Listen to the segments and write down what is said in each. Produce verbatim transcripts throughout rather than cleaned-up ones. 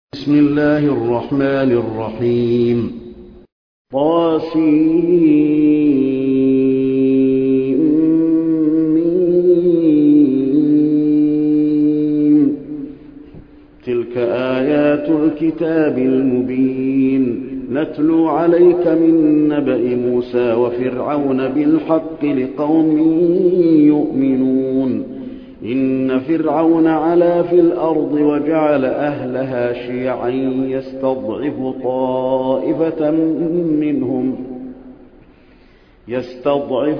بسم الله الرحمن الرحيم. طاسيم. تلك آيات الكتاب المبين نتلو عليك من نبأ موسى وفرعون بالحق لقوم يؤمنون. إن فرعون علا في الأرض وجعل أهلها شيعا يستضعف طائفة منهم يستضعف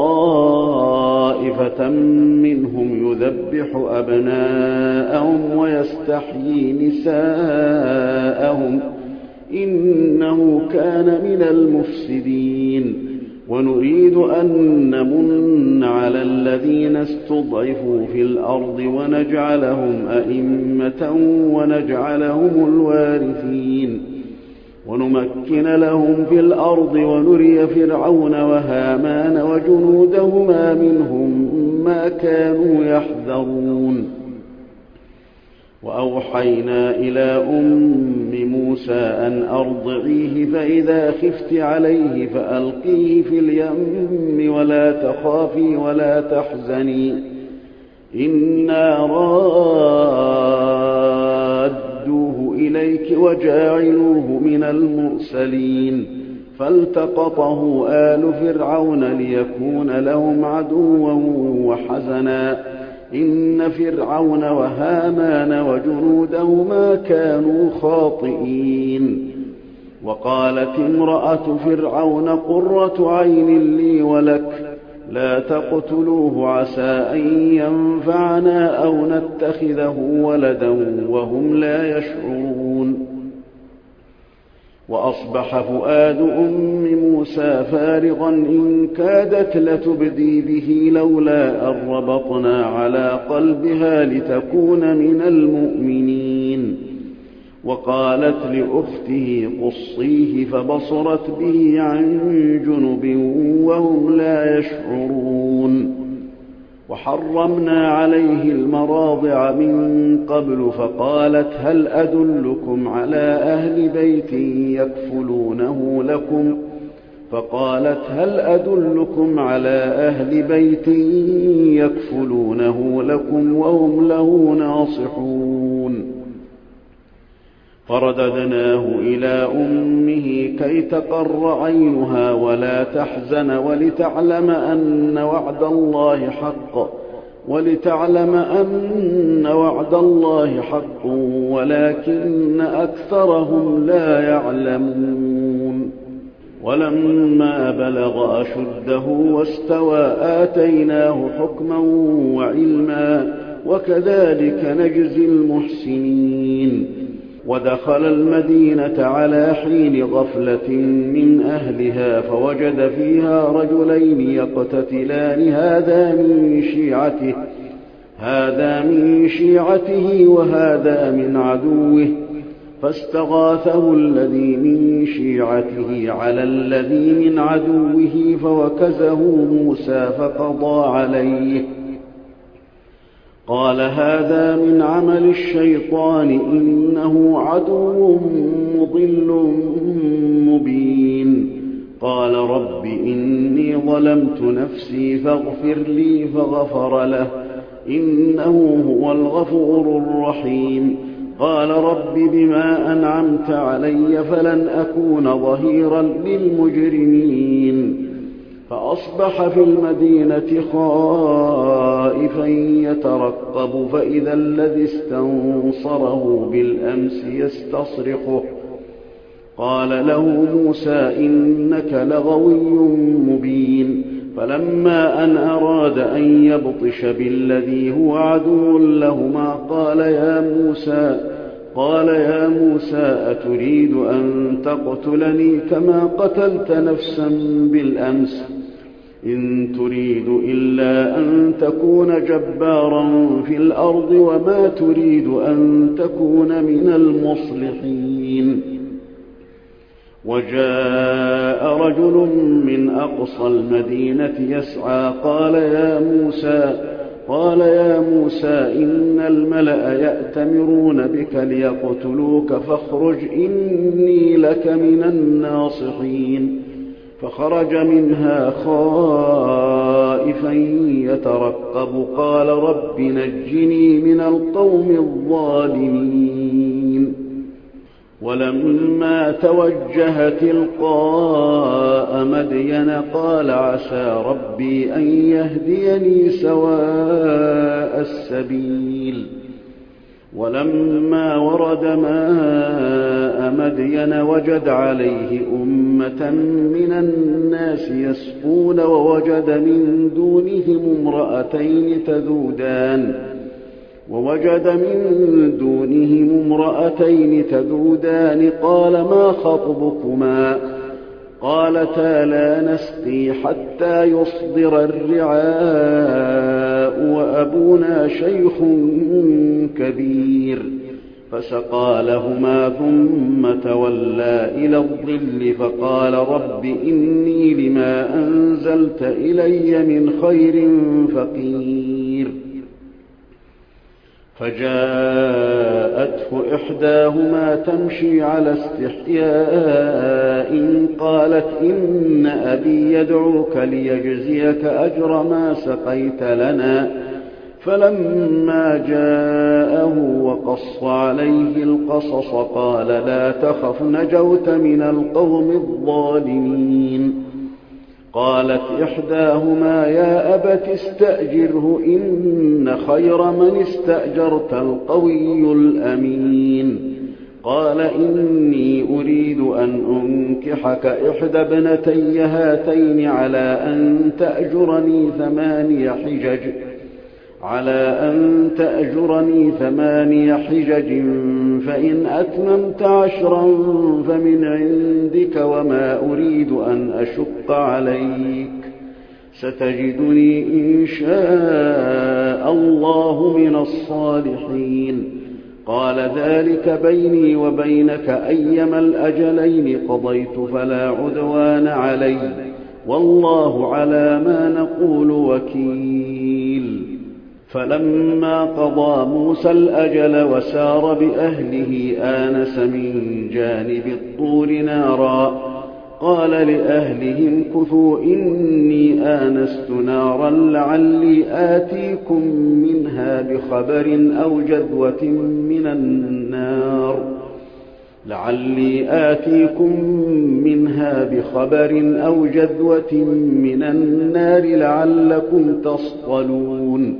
طائفة منهم يذبح أبناءهم ويستحيي نساءهم إنه كان من المفسدين. ونريد أن نمن على الذين استضعفوا في الأرض ونجعلهم أئمة ونجعلهم الوارثين ونمكن لهم في الأرض ونري فرعون وهامان وجنودهما منهم ما كانوا يحذرون. وأوحينا إلى أم موسى أن أرضعيه فإذا خفت عليه فألقيه في اليم ولا تخافي ولا تحزني إنا رادوه إليك وجاعلوه من المرسلين. فالتقطه آل فرعون ليكون لهم عدوا وحزنا إن فرعون وهامان وجنودهما كانوا خاطئين. وقالت امرأة فرعون قرة عين لي ولك لا تقتلوه عسى أن ينفعنا أو نتخذه ولدا وهم لا يشعرون. وأصبح فؤاد أم موسى فارغا إن كادت لتبدي به لولا أن ربطنا على قلبها لتكون من المؤمنين. وقالت لأخته قصيه فبصرت به عن جنب وهم لا يشعرون. وحرمنا عليه المراضع من قبل فقالت هل أدلكم على أهل بيت يكفلونه لكم فقالت هل أدلكم على أهل بيت يكفلونه لكم وهم له ناصحون. فرددناه إلى أمه كي تقر عينها ولا تحزن ولتعلم أن وعد الله حق ولتعلم أن وعد الله حق ولكن أكثرهم لا يعلمون. ولما بلغ أشده واستوى آتيناه حكما وعلما وكذلك نجزي المحسنين. ودخل المدينة على حين غفلة من أهلها فوجد فيها رجلين يقتتلان هذا من شيعته هذا من شيعته وهذا من عدوه فاستغاثه الذي من شيعته على الذي من عدوه فوكزه موسى فقضى عليه. قال هذا من عمل الشيطان إنه عدو مضل مبين. قال رب إني ظلمت نفسي فاغفر لي فغفر له إنه هو الغفور الرحيم. قال رب بما أنعمت علي فلن أكون ظهيرا للمجرمين. فأصبح في المدينة خائفا يترقب فإذا الذي استنصره بالأمس يستصرخه. قال له موسى إنك لغوي مبين. فلما أن أراد أن يبطش بالذي هو عدو لهما قال يا موسى قال يا موسى أتريد أن تقتلني كما قتلت نفسا بالأمس إن تريد إلا أن تكون جبارا في الأرض وما تريد أن تكون من المصلحين. وجاء رجل من أقصى المدينة يسعى قال يا موسى قال يا موسى إن الملأ يأتمرون بك ليقتلوك فاخرج إني لك من الناصحين فخرج منها خائفا يترقب قال رب نجني من القوم الظالمين ولما توجه تلقاء مدين قال عسى ربي أن يهديني سواء السبيل ولما ورد ماء مدين وجد عليه أمة من الناس يسقون ووجد من دونهم امرأتين تذودان ووجد من دونهم امرأتين تذودان قال ما خطبكما قالتا لا نسقي حتى يصدر الرعاء وأبونا شيخ كبير فسقى لهما ثم تولى إلى الظل فقال رب إني لما أنزلت إلي من خير فقير فجاءته إحداهما تمشي على استحياء قالت إن أبي يدعوك ليجزيك أجر ما سقيت لنا فلما جاءه وقص عليه القصص قال لا تخف نجوت من القوم الظالمين قالت إحداهما يا أبت استأجره إن خير من استأجرت القوي الأمين قال إني أريد أن أنكحك إحدى ابنتي هاتين على أن تأجرني ثماني حجج على أن تأجرني ثماني حجج فإن أتممت عشرا فمن عندك وما أريد أن أشق عليك ستجدني إن شاء الله من الصالحين قال ذلك بيني وبينك أيما الأجلين قضيت فلا عدوان علي والله على ما نقول وكيل فلما قضى موسى الأجل وسار بأهله آنس من جانب الطور نارا قال لأهلهم كثوا إني آنست نارا لعلي آتيكم منها بخبر أو جذوة من النار لعلي آتيكم منها بخبر أو جذوة من النار لعلكم تصطلون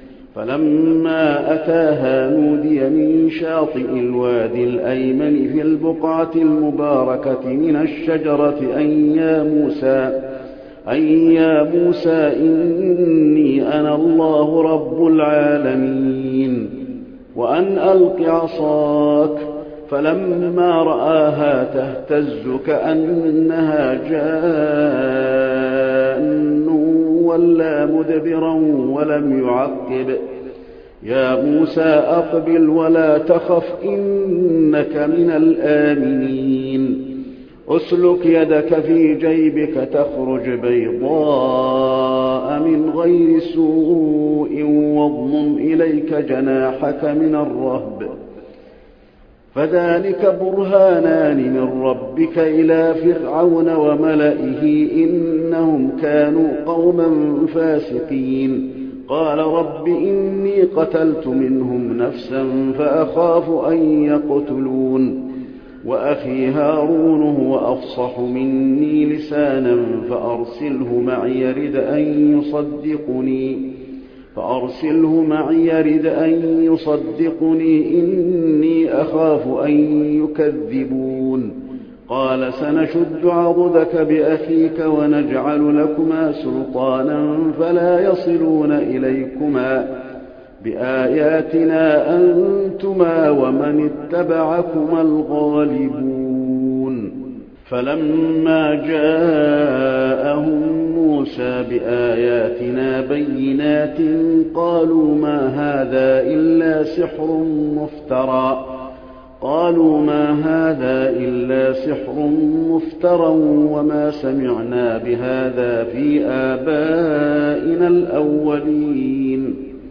فلما أتاها نودي من شاطئ الوادي الأيمن في البقعة المباركة من الشجرة أن يا موسى أن يا موسى إني أنا الله رب العالمين وأن ألق عصاك فلما رآها تهتز كأنها جان ولا مدبرا ولم يعقب يا موسى أقبل ولا تخف إنك من الآمنين أسلك يدك في جيبك تخرج بيضاء من غير سوء واضمم إليك جناحك من الرهب فذلك برهانان من ربك إلى فرعون وملئه إنهم كانوا قوما فاسقين قال رب إني قتلت منهم نفسا فأخاف أن يقتلون وأخي هارون هو أفصح مني لسانا فأرسله معي يرد أن يصدقني فأرسله معي يرد أن يصدقني إني أخاف أن يكذبون قال سنشد عضدك بأخيك ونجعل لكما سلطانا فلا يصلون إليكما بآياتنا أنتما ومن اتبعكما الغالبون فلما جاءهم موسى بآياتنا بينات قالوا ما هذا إلا سحر مفترى قالوا ما هذا إلا سحر مفترى وما سمعنا بهذا في آبائنا الأولين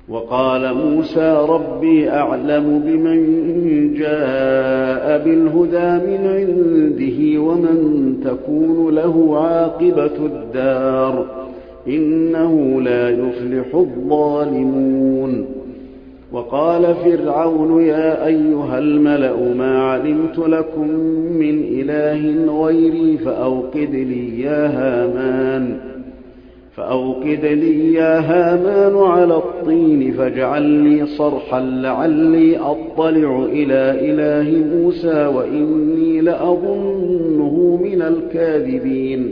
وقال موسى ربي أعلم بمن جاء بالهدى من عنده ومن تكون له عاقبة الدار إنه لا يفلح الظالمون. وقال فرعون يا أيها الملأ ما علمت لكم من إله غيري فأوقد لي يا هامان فأوقد لي يا هامان على الطين فاجعل لي صرحا لعلي أطلع إلى إله موسى وإني لأظنه من الكاذبين.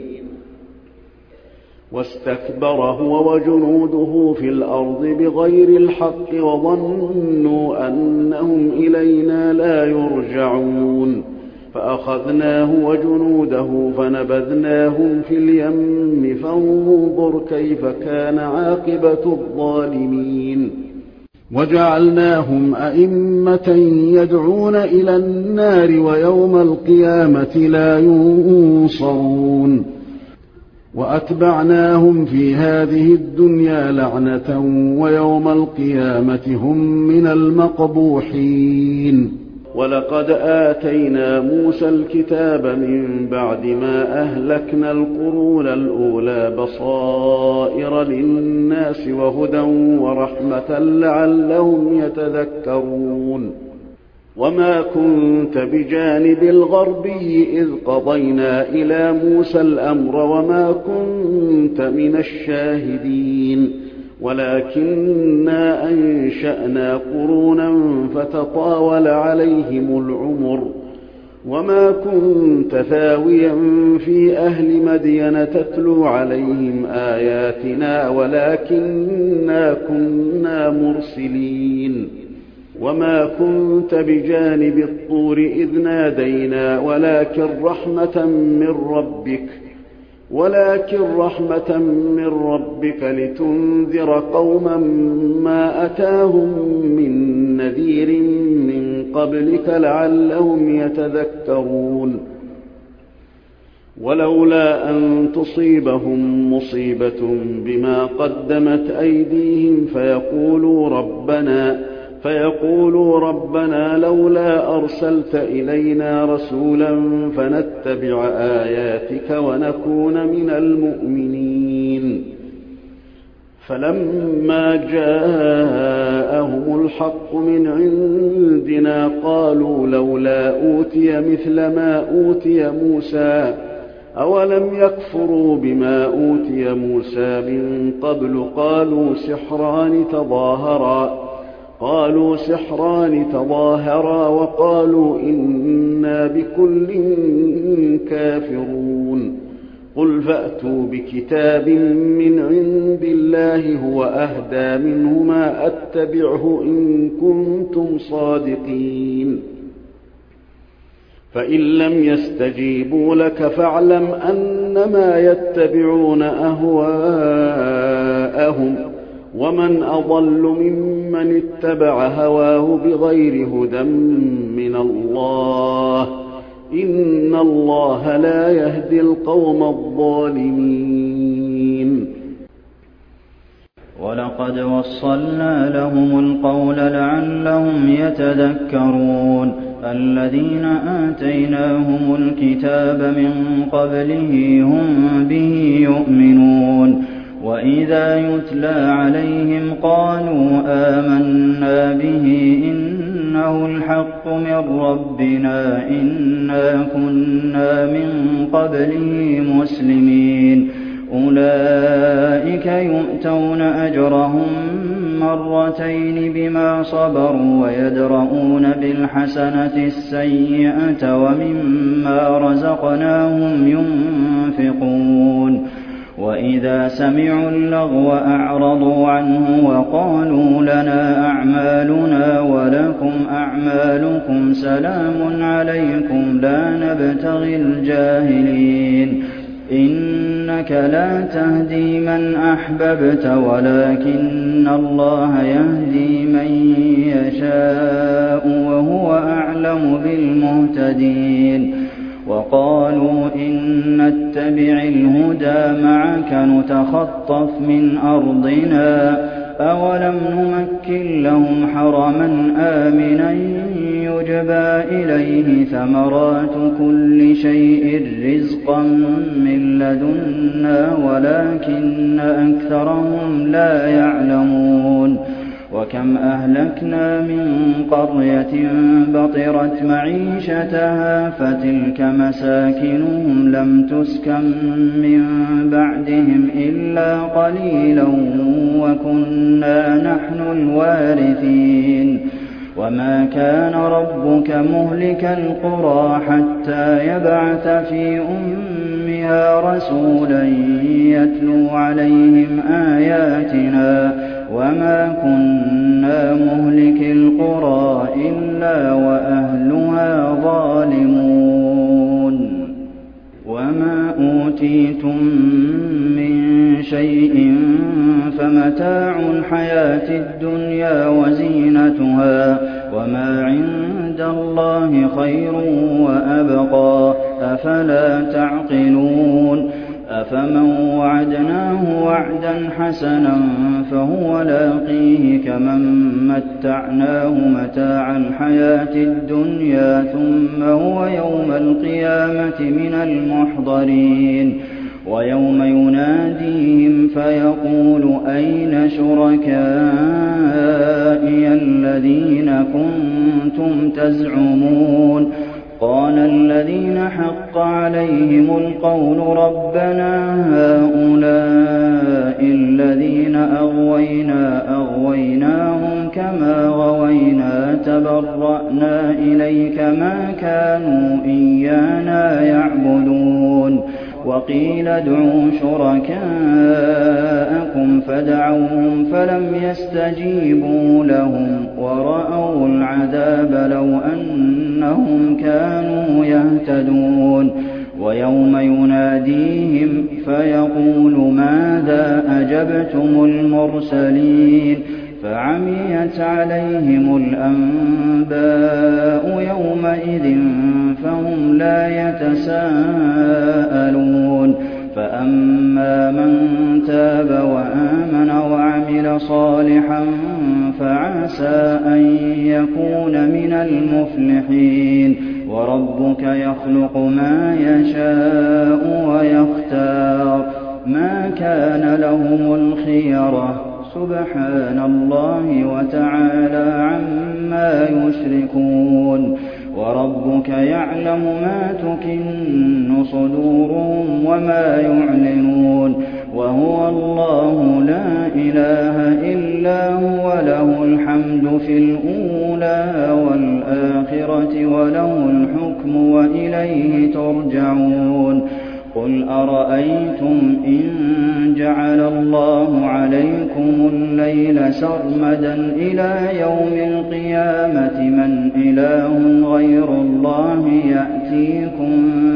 واستكبر هو وجنوده في الأرض بغير الحق وظنوا أنهم إلينا لا يرجعون فأخذناه وجنوده فنبذناهم في اليم فانظر كيف كان عاقبة الظالمين. وجعلناهم أئمة يدعون إلى النار ويوم القيامة لا ينصرون. وأتبعناهم في هذه الدنيا لعنة ويوم القيامة هم من المقبوحين. ولقد آتينا موسى الكتاب من بعد ما أهلكنا القرون الأولى بصائر للناس وهدى ورحمة لعلهم يتذكرون. وما كنت بجانب الغربي إذ قضينا إلى موسى الأمر وما كنت من الشاهدين ولكننا أنشأنا قرونا فتطاول عليهم العمر وما كنت ثاويا في أهل مدين تتلو عليهم آياتنا ولكننا كنا مرسلين. وما كنت بجانب الطور إذ نادينا ولكن رحمة من ربك ولكن رحمة من ربك لتنذر قوما ما أتاهم من نذير من قبلك لعلهم يتذكرون. ولولا أن تصيبهم مصيبة بما قدمت أيديهم فيقولوا ربنا فيقولوا ربنا لولا أرسلت إلينا رسولا فنتبع آياتك ونكون من المؤمنين. فلما جاءهم الحق من عندنا قالوا لولا أوتي مثل ما أوتي موسى أولم يكفروا بما أوتي موسى من قبل قالوا سحران تظاهرا قالوا سحران تظاهرا وقالوا إنا بكل كافرون. قل فأتوا بكتاب من عند الله هو أهدى منهما أتبعه إن كنتم صادقين. فإن لم يستجيبوا لك فاعلم أنما يتبعون أهواءهم ومن أضل ممن اتبع هواه بغير هدى من الله إن الله لا يهدي القوم الظالمين. ولقد وصلنا لهم القول لعلهم يتذكرون. الذين آتيناهم الكتاب من قبله هم به يؤمنون. وإذا يتلى عليهم قالوا آمنا به إنه الحق من ربنا إنا كنا من قبله مسلمين. أولئك يؤتون أجرهم مرتين بما صبروا ويدرؤون بالحسنة السيئة ومما رزقناهم ينفقون. وإذا سمعوا اللغو أعرضوا عنه وقالوا لنا أعمالنا ولكم أعمالكم سلام عليكم لا نبتغي الجاهلين. إنك لا تهدي من أحببت ولكن الله يهدي من يشاء وهو أعلم بالمهتدين. وقالوا إن نتبع الهدى معك نتخطف من أرضنا أَوَلَمْ نُمَكِّن لَّهُمْ حَرَمًا آمِنًا يُجْبَىٰ إِلَيْهِ ثَمَرَاتُ كُلِّ شَيْءٍ رِّزْقًا مِّن لَّدُنَّا وَلَٰكِنَّ أَكْثَرَهُمْ لَا يَعْلَمُونَ وَكَمْ أَهْلَكْنَا مِن قَرْيَةٍ بَطِرَتْ مَعِيشَتَهَا فَتِلْكَ مَسَاكِنُهُمْ لَمْ تُسْكَن مِّن بَعْدِهِمْ إِلَّا قَلِيلًا وَكُنَّا نَحْنُ الْوَارِثِينَ وَمَا كَانَ رَبُّكَ مُهْلِكَ الْقُرَىٰ حَتَّىٰ يَبْعَثَ فِي أُمِّهَا رَسُولًا يَتْلُو عَلَيْهِمْ آيَاتِنَا وَمَا كُنَّا مُهْلِكِي الْقُرَىٰ إِلَّا وَأَهْلُهَا ظَالِمُونَ وَمَا أُوتِيتُم مِّن شَيْءٍ فَمَتَاعُ الْحَيَاةِ الدُّنْيَا وَزِينَتُهَا ۚ وَمَا عِندَ اللَّهِ خَيْرٌ وَأَبْقَىٰ ۚ أَفَلَا تَعْقِلُونَ أَفَمَن وَعَدْنَاهُ وَعْدًا حَسَنًا فَهُوَ لَاقِيهِ كَمَن مَّتَّعْنَاهُ مَتَاعَ الْحَيَاةِ الدُّنْيَا ثُمَّ هُوَ يَوْمَ الْقِيَامَةِ مِنَ الْمُحْضَرِينَ وَيَوْمَ يُنَادِيهِمْ فَيَقُولُ أَيْنَ شُرَكَائِيَ الَّذِينَ كُنتُمْ تَزْعُمُونَ قَالَ الَّذِينَ حَقَّ عَلَيْهِمُ الْقَوْلُ رَبَّنَا هَٰؤُلَاءِ الَّذِينَ أَغْوَيْنَا أَغْوَيْنَاهُمْ كَمَا غَوَيْنَا تَبَرَّأْنَا إِلَيْكَ مَا كَانُوا إِيَّانَا يَعْبُدُونَ وَقِيلَ ادْعُوا شُرَكَاءَكُمْ فَدَعَوْهُمْ فَلَمْ يَسْتَجِيبُوا لَهُمْ وَرَأَوُا الْعَذَابَ لَوْ أَنَّهُمْ كَانُوا يَهْتَدُونَ وَيَوْمَ يُنَادِيهِمْ فَيَقُولُ مَاذَا أَجَبْتُمُ الْمُرْسَلِينَ فَعَمِيَتْ عَلَيْهِمُ الْأَنبَاءُ يَوْمَئِذٍ فَهُمْ لَا يَتَسَاءَلُونَ فَأَمَّا مَن تَابَ وَآمَنَ وَعَمِلَ صَالِحًا فَعَسَىٰ أَن يَكُونَ مِنَ الْمُفْلِحِينَ وَرَبُّكَ يَخْلُقُ مَا يَشَاءُ وَيَخْتَارُ مَا كَانَ لَهُمُ الْخِيَرَةُ سُبْحَانَ اللَّهِ وَتَعَالَىٰ عَمَّا يُشْرِكُونَ وَرَبُّكَ يَعْلَمُ مَا تُكِنُّ صُدُورُهُمْ وَمَا يُعْلِنُونَ وَهُوَ اللَّهُ لَا إِلَٰهَ إِلَّا هُوَ لَهُ الْحَمْدُ فِي الْأُولَىٰ وَالْآخِرَةِ وَلَهُ الْحُكْمُ وَإِلَيْهِ تُرْجَعُونَ قُلْ أَرَأَيْتُمْ إِن جَعَلَ اللَّهُ عَلَيْكُمُ اللَّيْلَ سَرْمَدًا إِلَىٰ يَوْمِ الْقِيَامَةِ مَنْ إِلَٰهٌ غَيْرُ اللَّهِ يَأْتِيكُم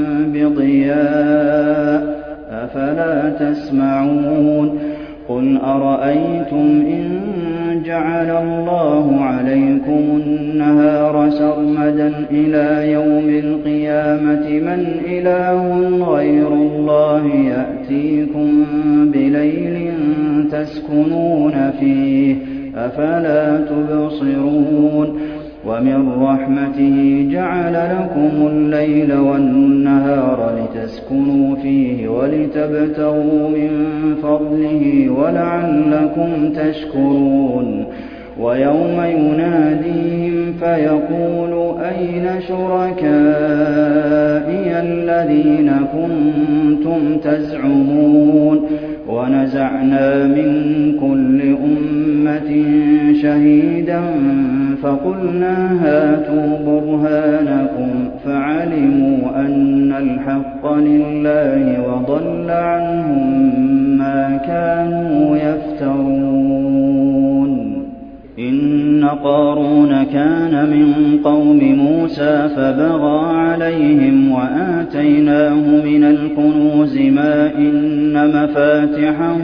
بِضِيَاءٍ ۖ أَفَلَا تَسْمَعُونَ قُلْ أَرَأَيْتُمْ إِن جَعَلَ اللَّهُ عَلَيْكُمُ النَّهَارَ سَرْمَدًا إِلَىٰ يَوْمِ الْقِيَامَةِ مَنْ إِلَٰهٌ غَيْرُ اللَّهِ يَأْتِيكُم بِلَيْلٍ تَسْكُنُونَ فِيهِ ۖ أَفَلَا تُبْصِرُونَ وَمِن رَّحْمَتِهِ جَعَلَ لَكُمُ اللَّيْلَ وَالنَّهَارَ لِتَسْكُنُوا فِيهِ وَلِتَبْتَغُوا مِن فَضْلِهِ وَلَعَلَّكُمْ تَشْكُرُونَ وَيَوْمَ يُنَادِيهِمْ فَيَقُولُ أَيْنَ شُرَكَائِيَ الَّذِينَ كُنتُمْ تَزْعُمُونَ وَنَزَعْنَا مِن كُلِّ أُمَّةٍ شَهِيدًا فَقُلْنَا هَاتُوا بُرْهَانَكُمْ فَعَلِمُوا أَنَّ الْحَقَّ لِلَّهِ وَضَلَّ عَنْهُم مَّا كَانُوا يَفْتَرُونَ إِنَّ قَارُونَ كَانَ مِن قَوْمِ مُوسَىٰ فَبَغَىٰ عَلَيْهِمْ وَآتَيْنَاهُ مِنَ الْكُنُوزِ مَا إِنَّ مَفَاتِحَهُ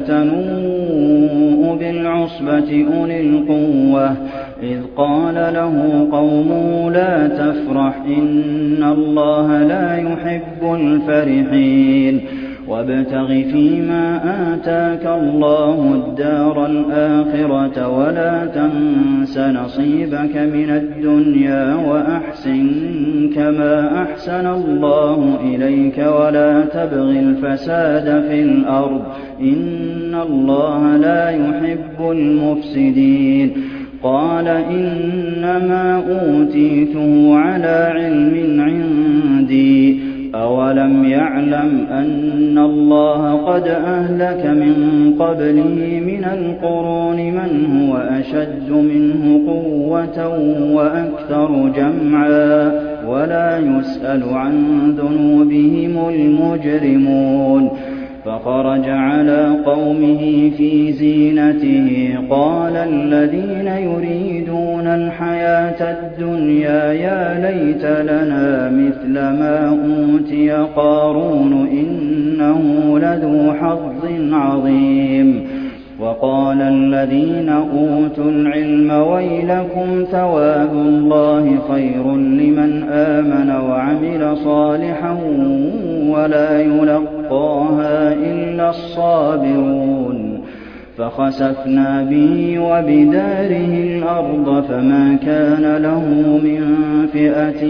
لَتَنُوءُ بِالْعُصْبَةِ أُولِي الْقُوَّةِ إِذْ قَالَ لَهُ قَوْمُهُ لَا تَفْرَحْ إِنَّ اللَّهَ لَا يُحِبُّ الْفَرِحِينَ وابتغ فيما آتاك الله الدار الآخرة ولا تنس نصيبك من الدنيا وأحسن كما أحسن الله إليك ولا تبغ الفساد في الأرض إن الله لا يحب المفسدين قال إنما أوتيته على علم عندي أولم يعلم أن الله قد أهلك من قبله من القرون من هو أشد منه قوة وأكثر جمعا ولا يسأل عن ذنوبهم المجرمون فخرج على قومه في زينته قال الذين يريدون الحياة الدنيا يا ليت لنا مثل ما أوتي قارون إنه لذو حظ عظيم وقال الذين أوتوا العلم ويلكم ثواب الله خير لمن آمن وعمل صالحا ولا يلقاها إلا الصابرون فخسفنا به وبداره الأرض فما كان له من فئة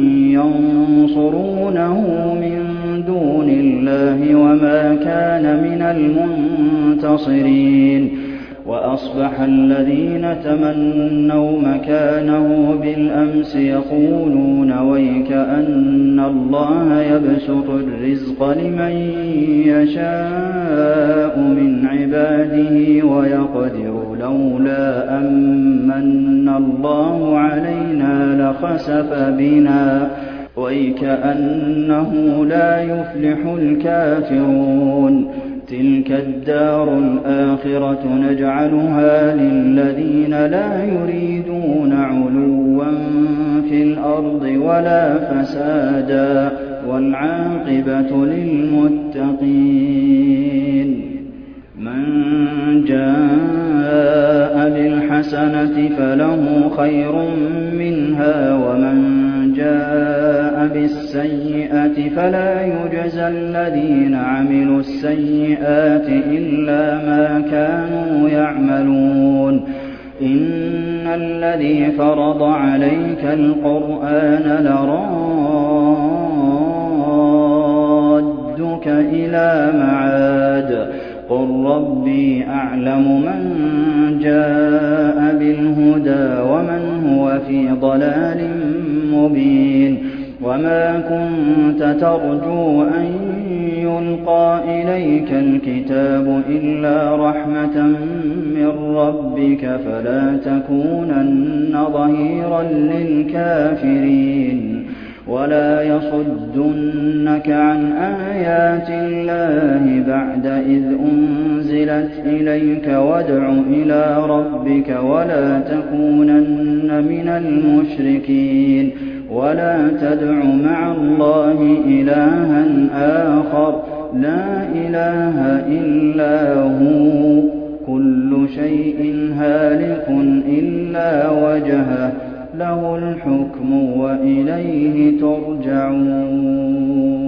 ينصرونه من دون الله وما كان من المنتصرين وأصبح الذين تمنوا مكانه بالأمس يقولون ويك أن الله يبسط الرزق لمن يشاء من عباده ويقدر لولا أمن الله علينا لخسف بنا ويك أنه لا يفلح الكافرون تلك الدار الآخرة نجعلها للذين لا يريدون علوا في الأرض ولا فسادا والعاقبة للمتقين من جاء بالحسنة فله خير منها ومن جاء بالسيئة فلا يجزى الذين عملوا السيئات إلا ما كانوا يعملون إن الذي فرض عليك القرآن لرادك إلى معاد قل ربي أعلم من جاء بالهدى ومن هو في ضلال مبين وما كنت ترجو أن يلقى إليك الكتاب إلا رحمة من ربك فلا تكونن ظهيرا للكافرين ولا يصدنك عن آيات الله بعد إذ أنزلت إليك وادع إلى ربك ولا تكونن من المشركين ولا تدع مع الله إلها آخر لا إله إلا هو كل شيء هالك إلا وجهه له الحكم وإليه ترجعون